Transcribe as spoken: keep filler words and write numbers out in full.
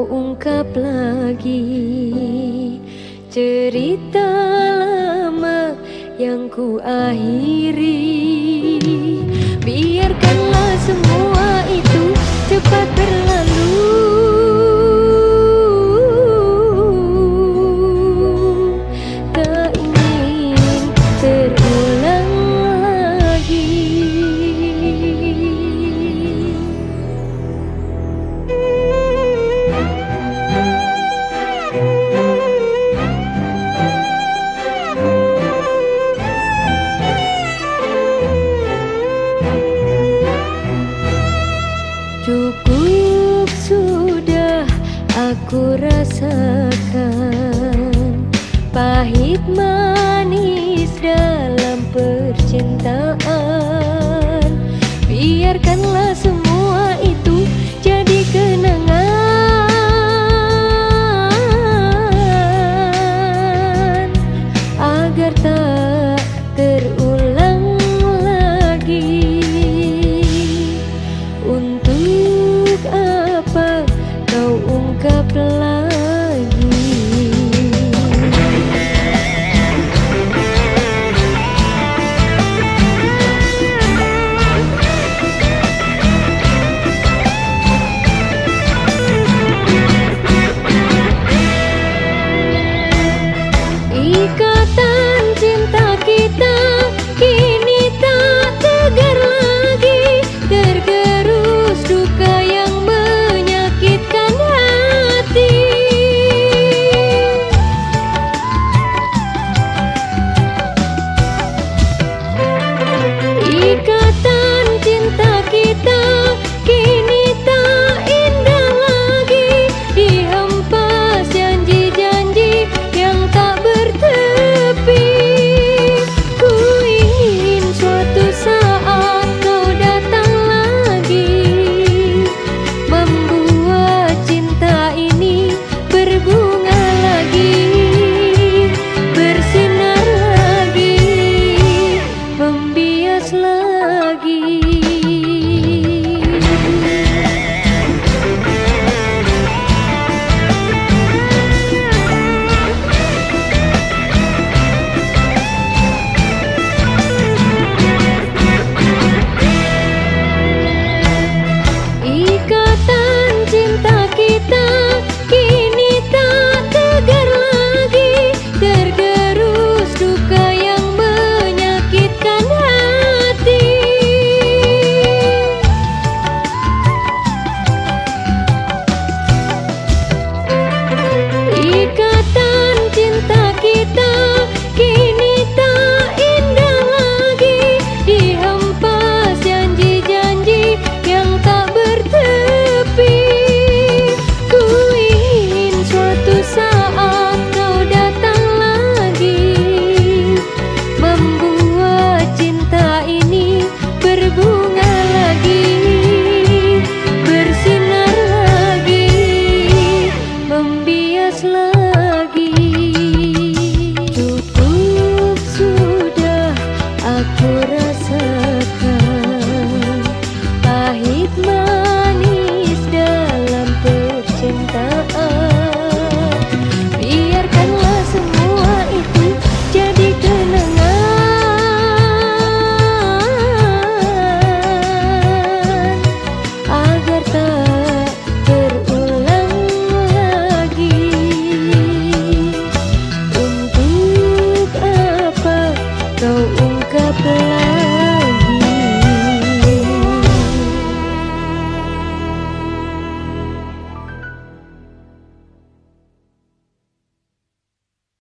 ungkap lagi cerita lama yang ku akhiri. Biarkanlah semua itu cepat berlalu, tak ingin terulang lagi. Cukup sudah aku rasakan pahit manis dalam percintaan. Biarkanlah semua itu jadi kenangan agar tak terulang lagi. Untuk apa kau ungkap lagi? Ikatan cinta kita kini tak tegar lagi, tergerus duka yang menyakitkan hati. Ikatan cinta kita kini tak indah lagi, dihempas janji-janji yang tak bertepi. Ku ingin suatu saat kau datang lagi, membuat cinta ini berbunga lagi, bersinar lagi, membias lagi. Ikatan cinta kita kini tak tegar lagi, tergerus duka yang menyakitkan hati. Ikatan cinta kita kini tak indah lagi, dihempas janji-janji yang tak bertepi. Ku ingin suatu saat kau datang lagi, membuat cinta ini berbunga lagi, bersinar lagi, membias lagi. Cukup sudah aku rasakan pahit manis dalam percintaan. Biarkanlah semua itu jadi kenangan agar tak terulang lagi. Untuk apa kau